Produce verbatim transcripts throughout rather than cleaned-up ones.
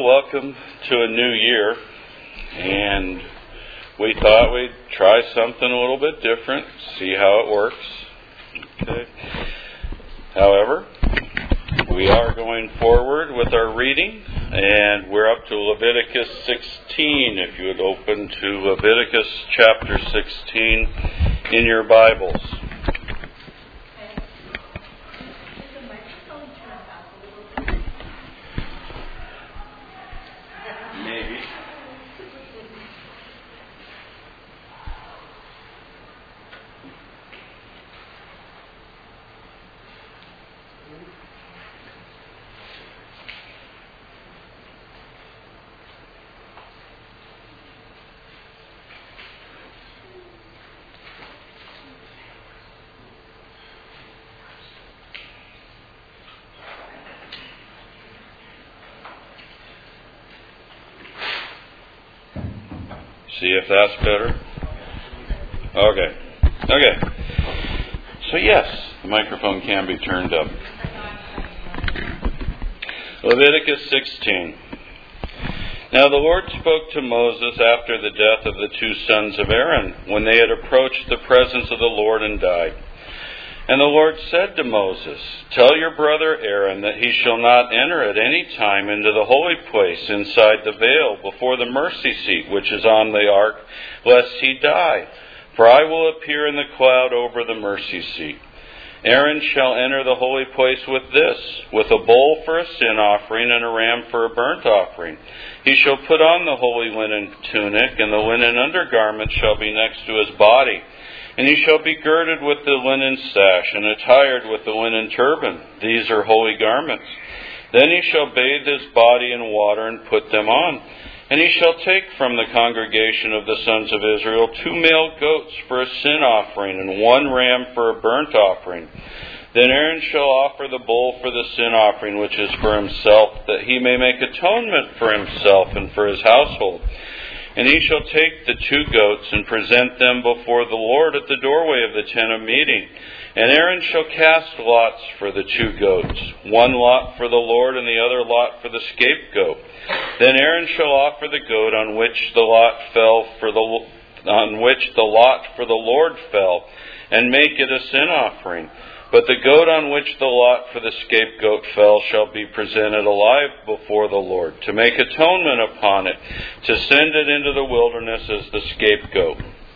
Well, welcome to a new year, and we thought we'd try something a little bit different, see how it works. Okay. However, we are going forward with our reading, and we're up to Leviticus sixteen. If you would open to Leviticus chapter sixteen in your Bibles. Maybe. See if that's better? Okay. Okay. So yes, the microphone can be turned up. Leviticus sixteen. Now the Lord spoke to Moses after the death of the two sons of Aaron, when they had approached the presence of the Lord and died. And the Lord said to Moses, "Tell your brother Aaron that he shall not enter at any time into the holy place inside the veil before the mercy seat which is on the ark, lest he die. For I will appear in the cloud over the mercy seat. Aaron shall enter the holy place with this, with a bull for a sin offering and a ram for a burnt offering. He shall put on the holy linen tunic, and the linen undergarment shall be next to his body. And he shall be girded with the linen sash, and attired with the linen turban. These are holy garments. Then he shall bathe his body in water and put them on. And he shall take from the congregation of the sons of Israel two male goats for a sin offering, and one ram for a burnt offering. Then Aaron shall offer the bull for the sin offering, which is for himself, that he may make atonement for himself and for his household. And he shall take the two goats and present them before the Lord at the doorway of the tent of meeting. And Aaron shall cast lots for the two goats, one lot for the Lord and the other lot for the scapegoat. Then Aaron shall offer the goat on which the lot fell for the on which the lot for the Lord fell, and make it a sin offering. But the goat on which the lot for the scapegoat fell shall be presented alive before the Lord, to make atonement upon it, to send it into the wilderness as the scapegoat.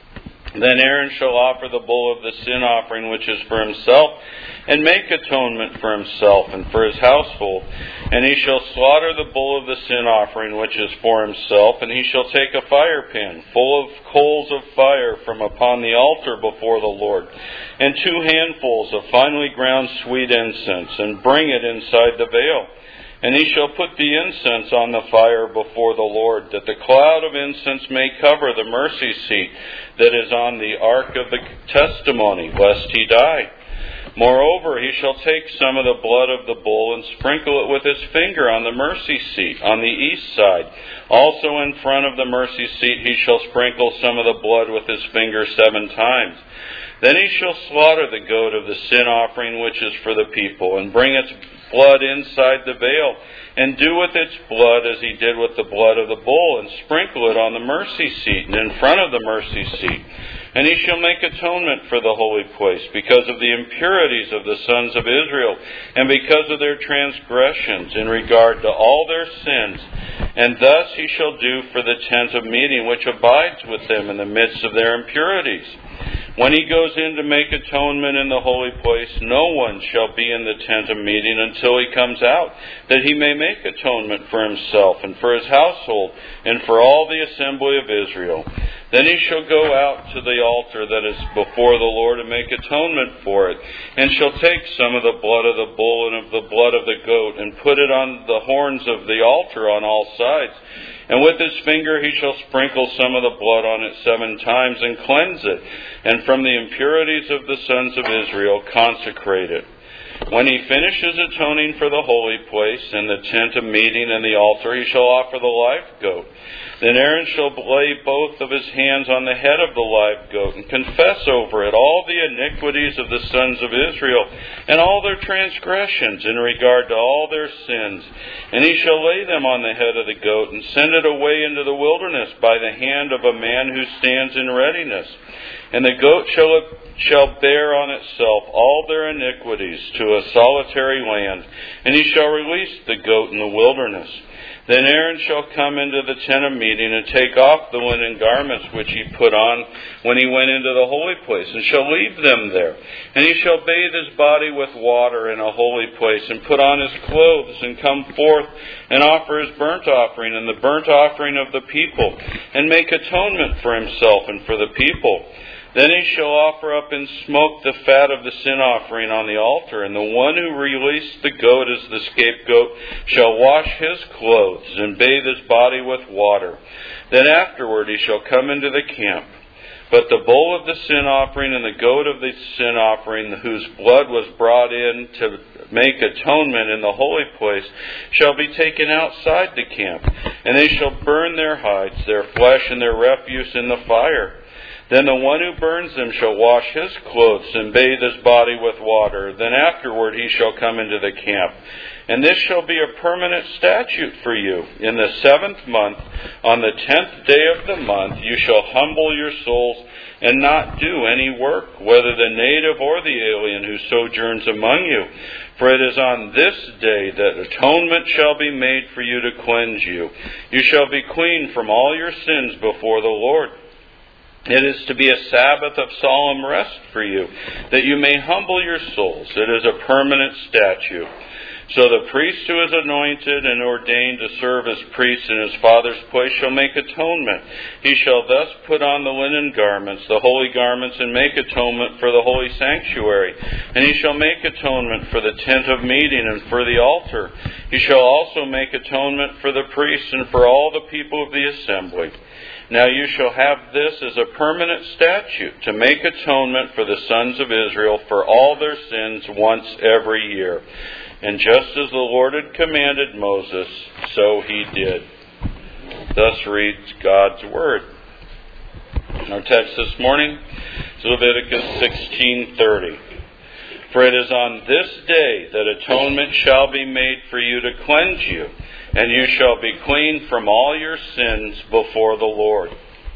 Then Aaron shall offer the bull of the sin offering, which is for himself, and make atonement for himself and for his household. And he shall slaughter the bull of the sin offering, which is for himself, and he shall take a fire pan full of coals of fire from upon the altar before the Lord, and two handfuls of finely ground sweet incense, and bring it inside the veil. And he shall put the incense on the fire before the Lord, that the cloud of incense may cover the mercy seat that is on the ark of the testimony, lest he die. Moreover, he shall take some of the blood of the bull and sprinkle it with his finger on the mercy seat on the east side. Also in front of the mercy seat he shall sprinkle some of the blood with his finger seven times. Then he shall slaughter the goat of the sin offering, which is for the people, and bring its blood inside the veil, and do with its blood as he did with the blood of the bull, and sprinkle it on the mercy seat and in front of the mercy seat. And he shall make atonement for the holy place, because of the impurities of the sons of Israel, and because of their transgressions in regard to all their sins. And thus he shall do for the tent of meeting, which abides with them in the midst of their impurities. When he goes in to make atonement in the holy place, no one shall be in the tent of meeting until he comes out, that he may make atonement for himself and for his household and for all the assembly of Israel. Then he shall go out to the altar that is before the Lord and make atonement for it, and shall take some of the blood of the bull and of the blood of the goat, and put it on the horns of the altar on all sides. And with his finger he shall sprinkle some of the blood on it seven times, and cleanse it, and from the impurities of the sons of Israel consecrate it. When he finishes atoning for the holy place and the tent of meeting and the altar, he shall offer the live goat. Then Aaron shall lay both of his hands on the head of the live goat and confess over it all the iniquities of the sons of Israel and all their transgressions in regard to all their sins. And he shall lay them on the head of the goat and send it away into the wilderness by the hand of a man who stands in readiness. And the goat shall, shall bear on itself all their iniquities to a solitary land, and he shall release the goat in the wilderness. Then Aaron shall come into the tent of meeting and take off the linen garments which he put on when he went into the holy place, and shall leave them there. And he shall bathe his body with water in a holy place, and put on his clothes, and come forth and offer his burnt offering and the burnt offering of the people, and make atonement for himself and for the people. Then he shall offer up in smoke the fat of the sin offering on the altar, and the one who released the goat as the scapegoat shall wash his clothes and bathe his body with water. Then afterward he shall come into the camp. But the bull of the sin offering and the goat of the sin offering, whose blood was brought in to make atonement in the holy place, shall be taken outside the camp, and they shall burn their hides, their flesh, and their refuse in the fire. Then the one who burns them shall wash his clothes and bathe his body with water. Then afterward he shall come into the camp. And this shall be a permanent statute for you. In the seventh month, on the tenth day of the month, you shall humble your souls and not do any work, whether the native or the alien who sojourns among you. For it is on this day that atonement shall be made for you to cleanse you. You shall be clean from all your sins before the Lord. It is to be a Sabbath of solemn rest for you, that you may humble your souls. It is a permanent statute. So the priest who is anointed and ordained to serve as priest in his father's place shall make atonement. He shall thus put on the linen garments, the holy garments, and make atonement for the holy sanctuary. And he shall make atonement for the tent of meeting and for the altar. He shall also make atonement for the priests and for all the people of the assembly. Now you shall have this as a permanent statute, to make atonement for the sons of Israel for all their sins once every year. And just as the Lord had commanded Moses, so he did. Thus reads God's Word. Our text this morning is Leviticus sixteen thirty. For it is on this day that atonement shall be made for you to cleanse you, and you shall be clean from all your sins before the Lord.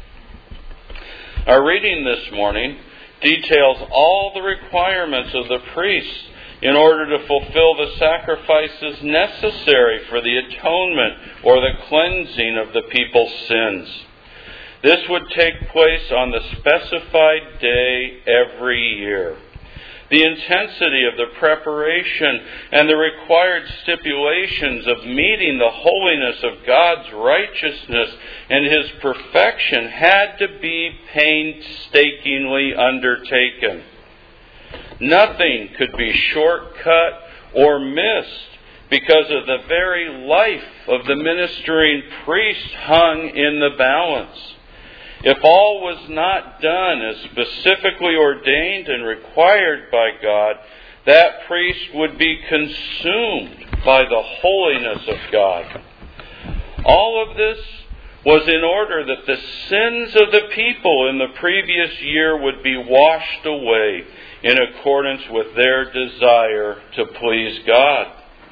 Our reading this morning details all the requirements of the priests in order to fulfill the sacrifices necessary for the atonement or the cleansing of the people's sins. This would take place on the specified day every year. The intensity of the preparation and the required stipulations of meeting the holiness of God's righteousness and His perfection had to be painstakingly undertaken. Nothing could be shortcut or missed because of the very life of the ministering priest hung in the balance. If all was not done as specifically ordained and required by God, that priest would be consumed by the holiness of God. All of this was in order that the sins of the people in the previous year would be washed away in accordance with their desire to please God.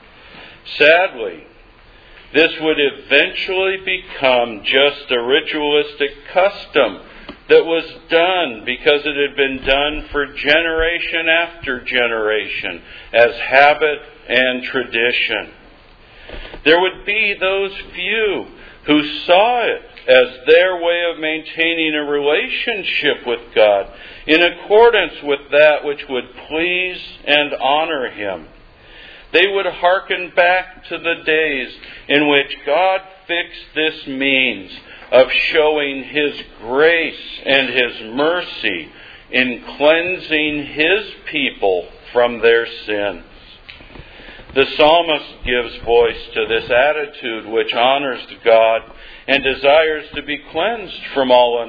Sadly, this would eventually become just a ritualistic custom that was done because it had been done for generation after generation as habit and tradition. There would be those few who saw it as their way of maintaining a relationship with God in accordance with that which would please and honor Him. They would hearken back to the days in which God fixed this means of showing His grace and His mercy in cleansing His people from their sins. The psalmist gives voice to this attitude which honors God and desires to be cleansed from all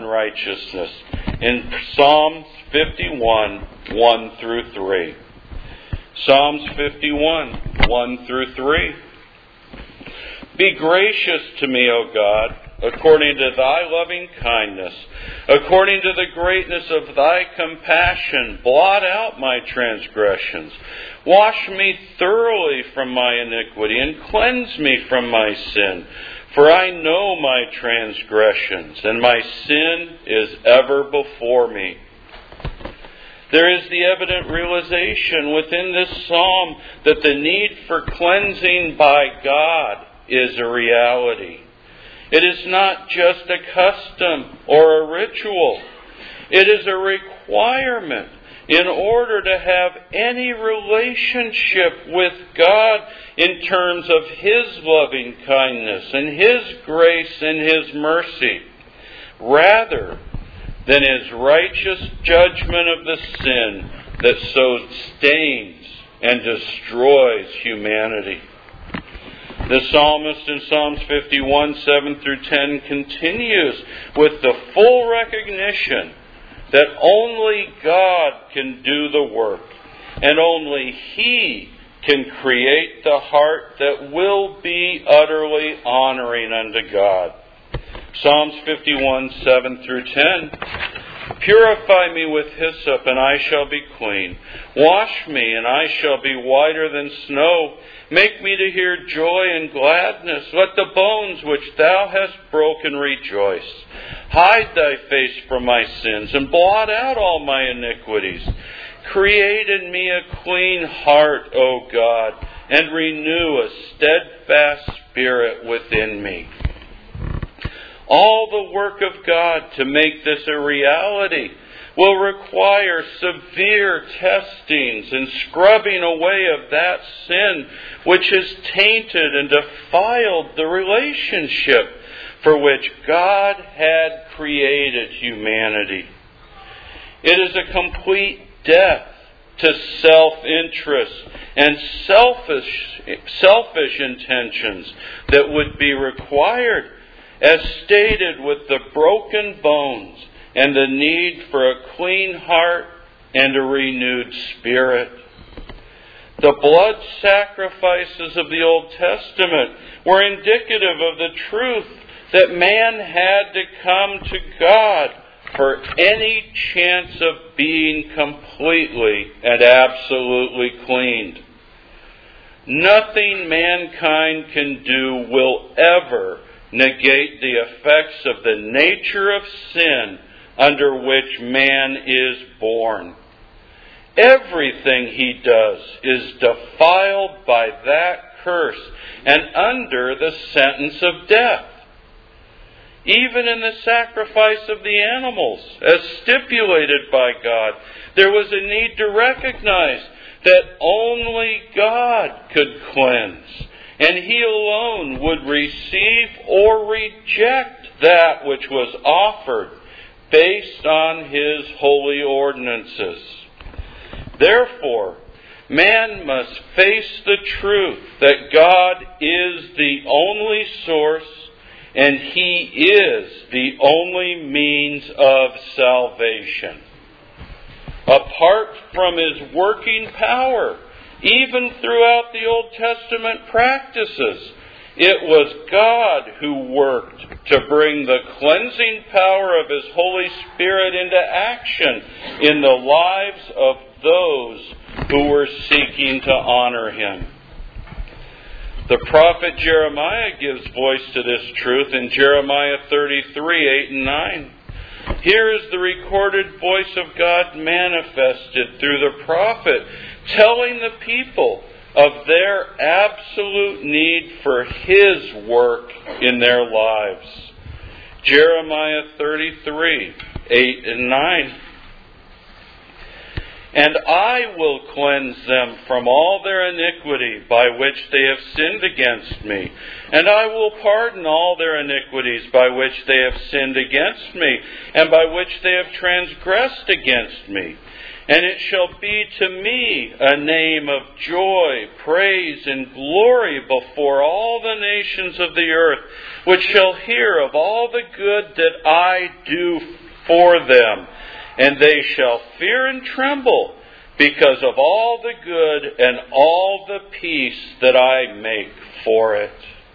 unrighteousness in Psalm fifty-one, one through three. Psalms fifty-one, one through three. Be gracious to me, O God, according to thy loving kindness, according to the greatness of thy compassion, blot out my transgressions. Wash me thoroughly from my iniquity and cleanse me from my sin. For I know my transgressions, and my sin is ever before me. There is the evident realization within this psalm that the need for cleansing by God is a reality. It is not just a custom or a ritual. It is a requirement in order to have any relationship with God in terms of His loving kindness and His grace and His mercy, rather than His righteous judgment of the sin that so stains and destroys humanity. The psalmist in Psalms fifty-one, seven through ten continues with the full recognition that only God can do the work, and only He can create the heart that will be utterly honoring unto God. Psalms fifty-one, seven through ten. Purify me with hyssop, and I shall be clean. Wash me, and I shall be whiter than snow. Make me to hear joy and gladness. Let the bones which thou hast broken rejoice. Hide thy face from my sins, and blot out all my iniquities. Create in me a clean heart, O God, and renew a steadfast spirit within me. All the work of God to make this a reality will require severe testings and scrubbing away of that sin which has tainted and defiled the relationship for which God had created humanity. It is a complete death to self-interest and selfish, selfish intentions that would be required, as stated with the broken bones and the need for a clean heart and a renewed spirit. The blood sacrifices of the Old Testament were indicative of the truth that man had to come to God for any chance of being completely and absolutely cleaned. Nothing mankind can do will ever negate the effects of the nature of sin under which man is born. Everything he does is defiled by that curse and under the sentence of death. Even in the sacrifice of the animals, as stipulated by God, there was a need to recognize that only God could cleanse, and He alone would receive or reject that which was offered based on His holy ordinances. Therefore, man must face the truth that God is the only source and He is the only means of salvation. Apart from His working power, even throughout the Old Testament practices, it was God who worked to bring the cleansing power of His Holy Spirit into action in the lives of those who were seeking to honor Him. The prophet Jeremiah gives voice to this truth in Jeremiah thirty-three, eight and nine. Here is the recorded voice of God manifested through the prophet, telling the people of their absolute need for His work in their lives. Jeremiah thirty-three, eight and nine. And I will cleanse them from all their iniquity by which they have sinned against me. And I will pardon all their iniquities by which they have sinned against me, and by which they have transgressed against me. And it shall be to me a name of joy, praise, and glory before all the nations of the earth, which shall hear of all the good that I do for them. And they shall fear and tremble, because of all the good and all the peace that I make for it.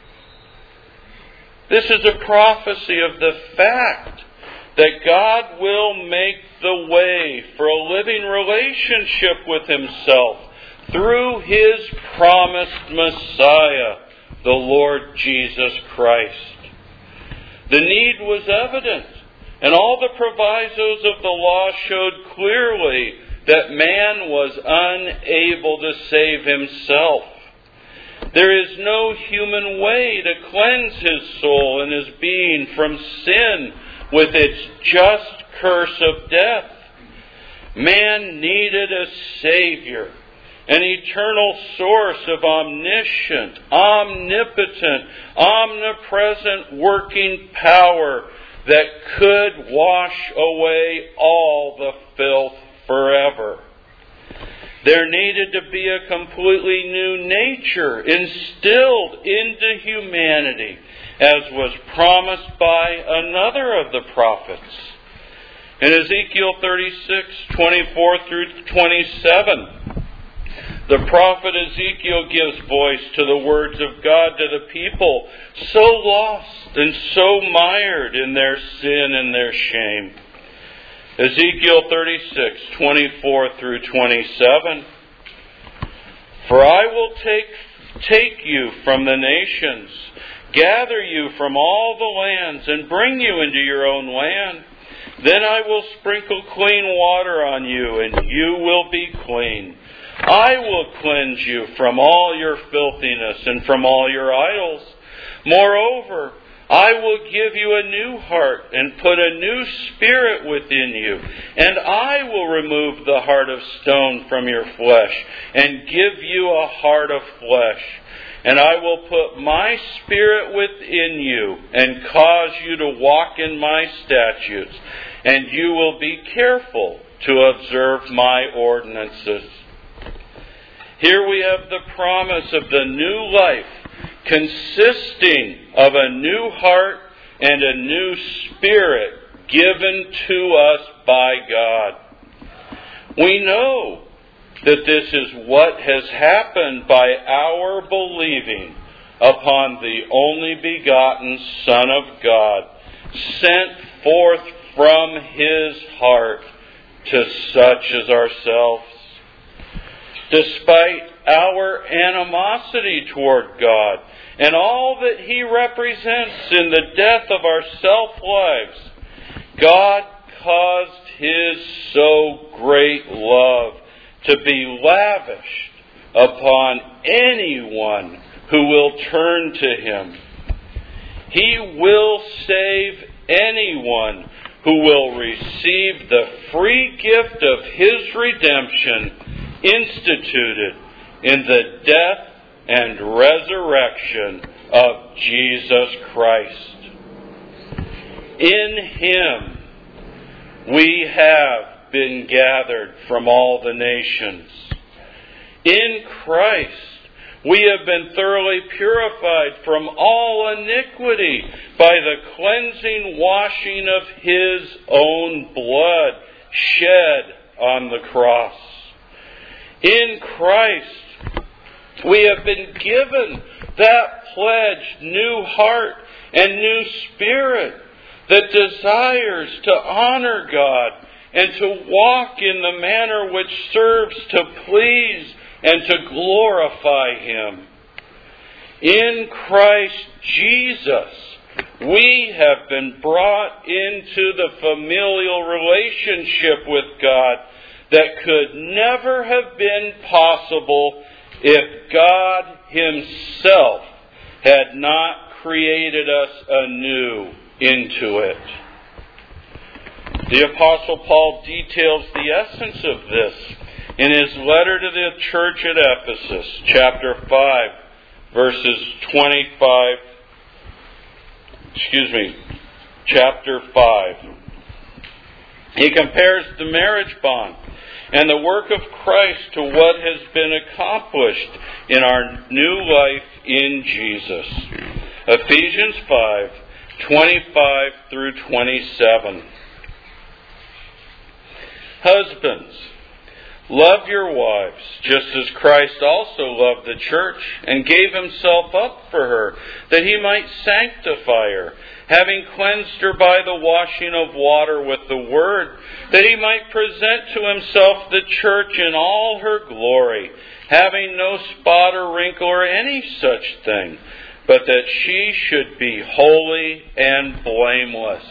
This is a prophecy of the fact that God will make the way for a living relationship with Himself through His promised Messiah, the Lord Jesus Christ. The need was evident, and all the provisos of the law showed clearly that man was unable to save himself. There is no human way to cleanse his soul and his being from sin with its just curse of death. Man needed a Savior, an eternal source of omniscient, omnipotent, omnipresent working power that could wash away all the filth forever. There needed to be a completely new nature instilled into humanity, as was promised by another of the prophets. In Ezekiel thirty-six, twenty-four through twenty-seven, the prophet Ezekiel gives voice to the words of God to the people, so lost and so mired in their sin and their shame. Ezekiel thirty-six, twenty-four through twenty-seven. For I will take, take you from the nations, gather you from all the lands, and bring you into your own land. Then I will sprinkle clean water on you, and you will be clean. I will cleanse you from all your filthiness and from all your idols. Moreover, I will give you a new heart and put a new spirit within you. And I will remove the heart of stone from your flesh and give you a heart of flesh. And I will put my spirit within you and cause you to walk in my statutes. And you will be careful to observe my ordinances. Here we have the promise of the new life, consisting of a new heart and a new spirit given to us by God. We know that this is what has happened by our believing upon the only begotten Son of God, sent forth from His heart to such as ourselves. Despite our animosity toward God and all that He represents in the death of our self-lives, God caused His so great love to be lavished upon anyone who will turn to Him. He will save anyone who will receive the free gift of His redemption instituted in the death and resurrection of Jesus Christ. In Him we have been gathered from all the nations. In Christ we have been thoroughly purified from all iniquity by the cleansing washing of His own blood shed on the cross. In Christ, we have been given that pledged new heart and new spirit that desires to honor God and to walk in the manner which serves to please and to glorify Him. In Christ Jesus, we have been brought into the familial relationship with God that could never have been possible if God Himself had not created us anew into it. The Apostle Paul details the essence of this in his letter to the church at Ephesus, chapter five, verses twenty-five, excuse me, chapter five. He compares the marriage bond and the work of Christ to what has been accomplished in our new life in Jesus. Ephesians five, twenty-five through twenty-seven. Husbands, Love your wives, just as Christ also loved the church and gave himself up for her, that he might sanctify her, having cleansed her by the washing of water with the word, that he might present to himself the church in all her glory, having no spot or wrinkle or any such thing, but that she should be holy and blameless.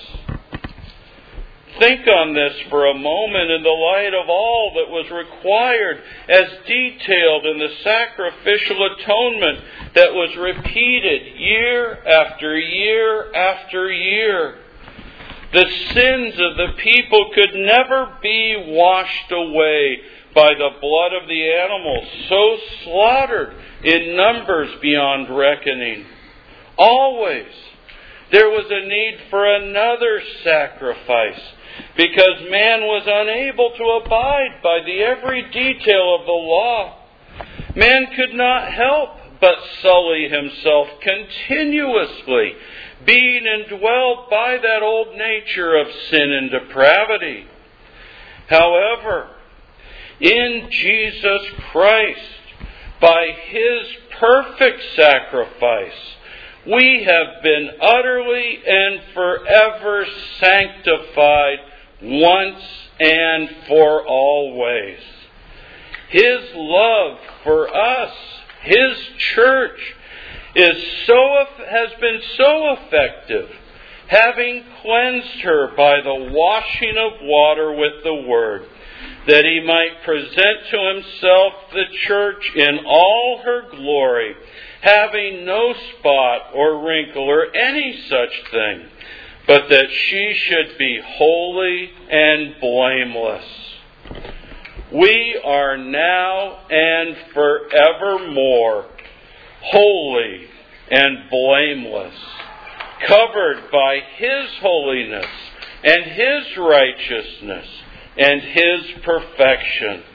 Think on this for a moment in the light of all that was required as detailed in the sacrificial atonement that was repeated year after year after year. The sins of the people could never be washed away by the blood of the animals, so slaughtered in numbers beyond reckoning. Always there was a need for another sacrifice, because man was unable to abide by the every detail of the law. Man could not help but sully himself continuously, being indwelled by that old nature of sin and depravity. However, in Jesus Christ, by his perfect sacrifice, we have been utterly and forever sanctified once and for always. His love for us, his church, is so has been so effective, having cleansed her by the washing of water with the word, that he might present to himself the church in all her glory, having no spot or wrinkle or any such thing, but that she should be holy and blameless. We are now and forevermore holy and blameless, covered by his holiness and his righteousness and his perfection.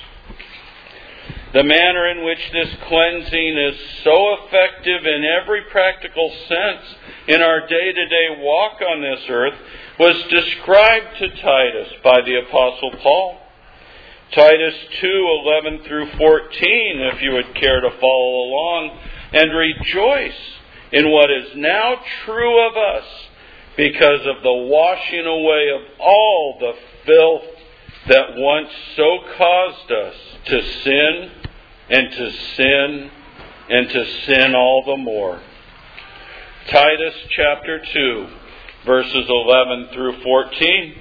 The manner in which this cleansing is so effective in every practical sense in our day-to-day walk on this earth was described to Titus by the Apostle Paul. Titus two, eleven through fourteen, if you would care to follow along, and rejoice in what is now true of us because of the washing away of all the filth that once so caused us to sin and to sin and to sin all the more. Titus chapter two, verses eleven through fourteen.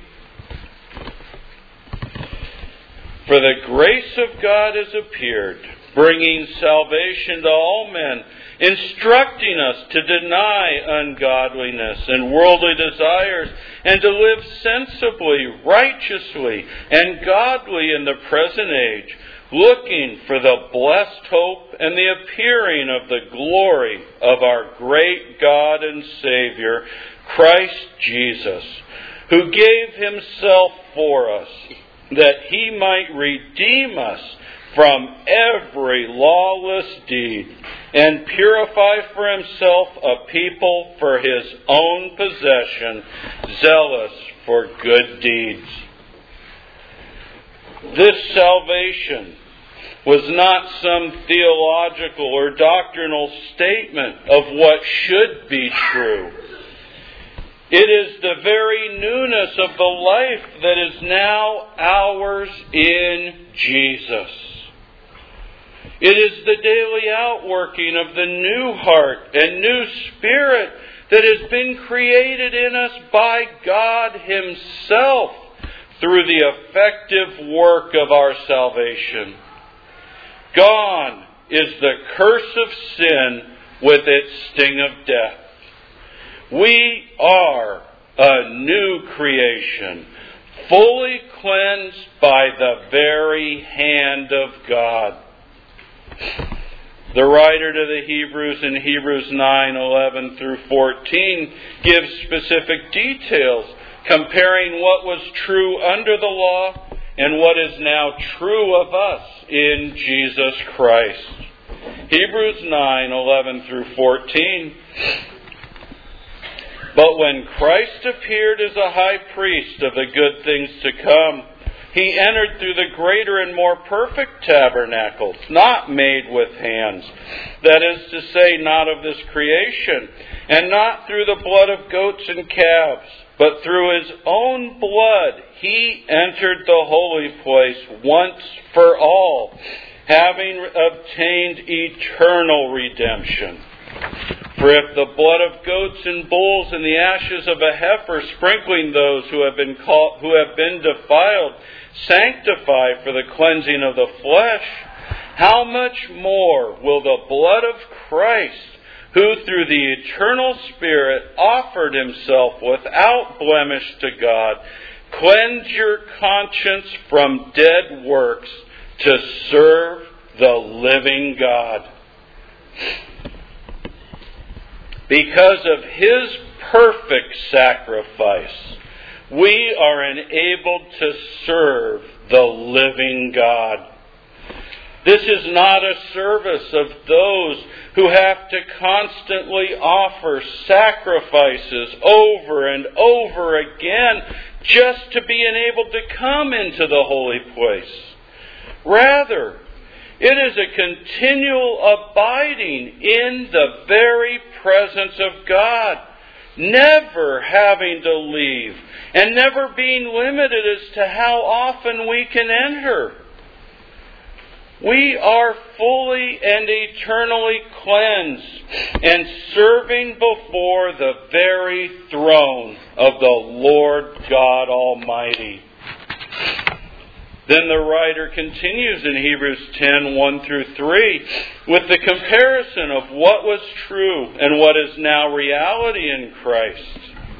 For the grace of God has appeared, bringing salvation to all men, instructing us to deny ungodliness and worldly desires, and to live sensibly, righteously, and godly in the present age, looking for the blessed hope and the appearing of the glory of our great God and Savior, Christ Jesus, who gave himself for us, that he might redeem us from every lawless deed, and purify for himself a people for his own possession, zealous for good deeds. This salvation was not some theological or doctrinal statement of what should be true. It is the very newness of the life that is now ours in Jesus. It is the daily outworking of the new heart and new spirit that has been created in us by God himself through the effective work of our salvation. Gone is the curse of sin with its sting of death. We are a new creation, fully cleansed by the very hand of God. The writer to the Hebrews in Hebrews nine, eleven through fourteen gives specific details comparing what was true under the law and what is now true of us in Jesus Christ. Hebrews nine, eleven through fourteen. But when Christ appeared as a high priest of the good things to come, He entered through the greater and more perfect tabernacle, not made with hands, that is to say, not of this creation, and not through the blood of goats and calves, but through His own blood He entered the holy place once for all, having obtained eternal redemption. For if the blood of goats and bulls and the ashes of a heifer, sprinkling those who have been called, who have been defiled, sanctify for the cleansing of the flesh, how much more will the blood of Christ, who through the eternal Spirit offered Himself without blemish to God, cleanse your conscience from dead works to serve the living God? Because of His perfect sacrifice, we are enabled to serve the living God. This is not a service of those who have to constantly offer sacrifices over and over again just to be enabled to come into the holy place. Rather, it is a continual abiding in the very presence of God, never having to leave, and never being limited as to how often we can enter. We are fully and eternally cleansed and serving before the very throne of the Lord God Almighty. Then the writer continues in Hebrews ten, one through three, with the comparison of what was true and what is now reality in Christ.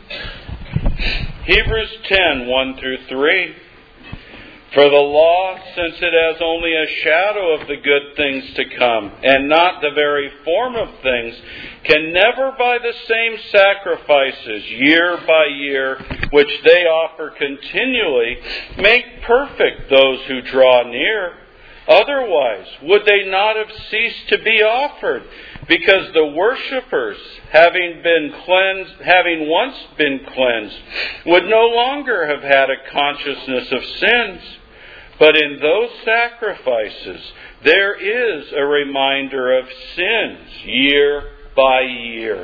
Hebrews ten, one through three. For the law, since it has only a shadow of the good things to come, and not the very form of things, can never by the same sacrifices, year by year, which they offer continually, make perfect those who draw near. Otherwise, would they not have ceased to be offered? Because the worshippers, having been cleansed, having once been cleansed, would no longer have had a consciousness of sins. But in those sacrifices, there is a reminder of sins year by year.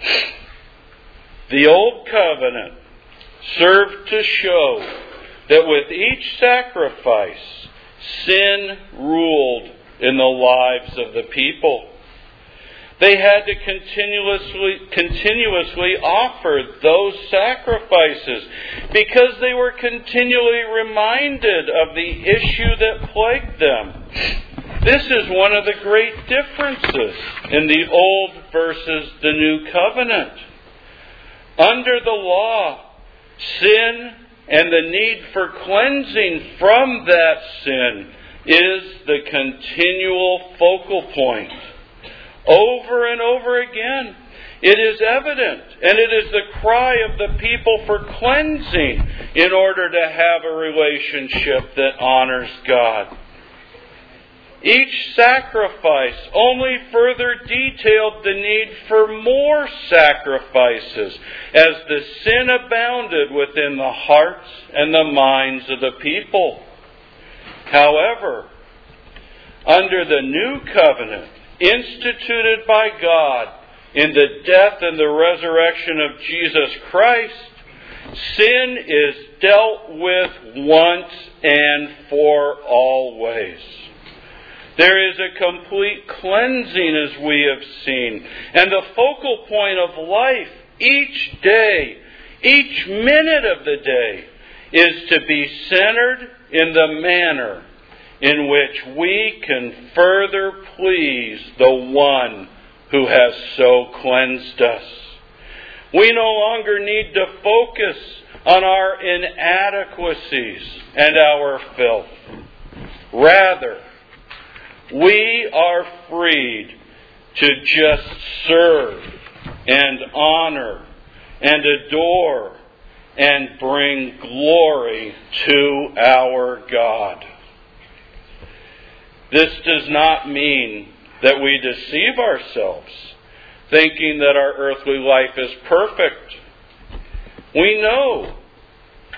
The Old Covenant served to show that with each sacrifice, sin ruled in the lives of the people. They had to continuously, continuously offer those sacrifices because they were continually reminded of the issue that plagued them. This is one of the great differences in the Old versus the New Covenant. Under the law, sin and the need for cleansing from that sin is the continual focal point. Over and over again, it is evident, and it is the cry of the people for cleansing in order to have a relationship that honors God. Each sacrifice only further detailed the need for more sacrifices as the sin abounded within the hearts and the minds of the people. However, under the new covenant, instituted by God in the death and the resurrection of Jesus Christ, sin is dealt with once and for always. There is a complete cleansing, as we have seen, and the focal point of life each day, each minute of the day, is to be centered in the manner in which we can further please the one who has so cleansed us. We no longer need to focus on our inadequacies and our filth. Rather, we are freed to just serve and honor and adore and bring glory to our God. This does not mean that we deceive ourselves, thinking that our earthly life is perfect. We know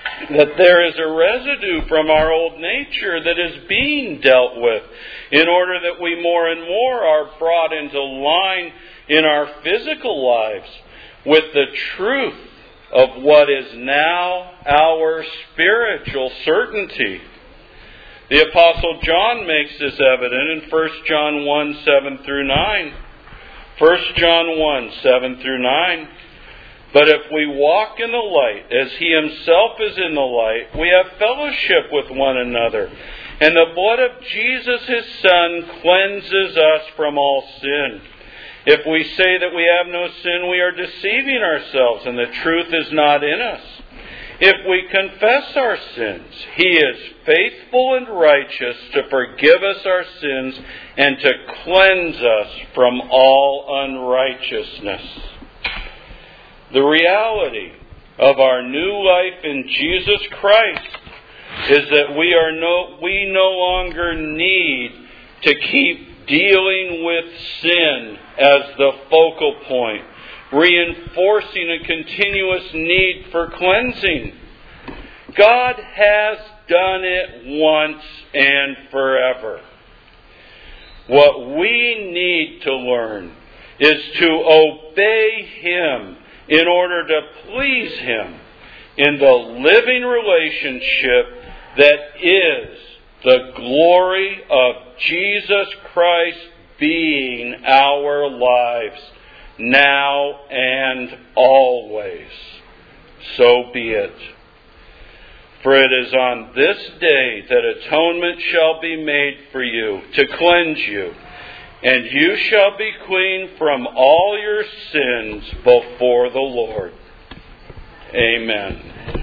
that there is a residue from our old nature that is being dealt with in order that we more and more are brought into line in our physical lives with the truth of what is now our spiritual certainty. The Apostle John makes this evident in First John one, seven through nine. First John one, seven through nine. But if we walk in the light, as He Himself is in the light, we have fellowship with one another. And the blood of Jesus, His Son, cleanses us from all sin. If we say that we have no sin, we are deceiving ourselves, and the truth is not in us. If we confess our sins, He is faithful and righteous to forgive us our sins and to cleanse us from all unrighteousness. The reality of our new life in Jesus Christ is that we are no we no longer need to keep dealing with sin as the focal point, reinforcing a continuous need for cleansing. God has done it once and forever. What we need to learn is to obey Him in order to please Him in the living relationship that is the glory of Jesus Christ being our lives now and always. So be it. For it is on this day that atonement shall be made for you, to cleanse you, and you shall be clean from all your sins before the Lord. Amen.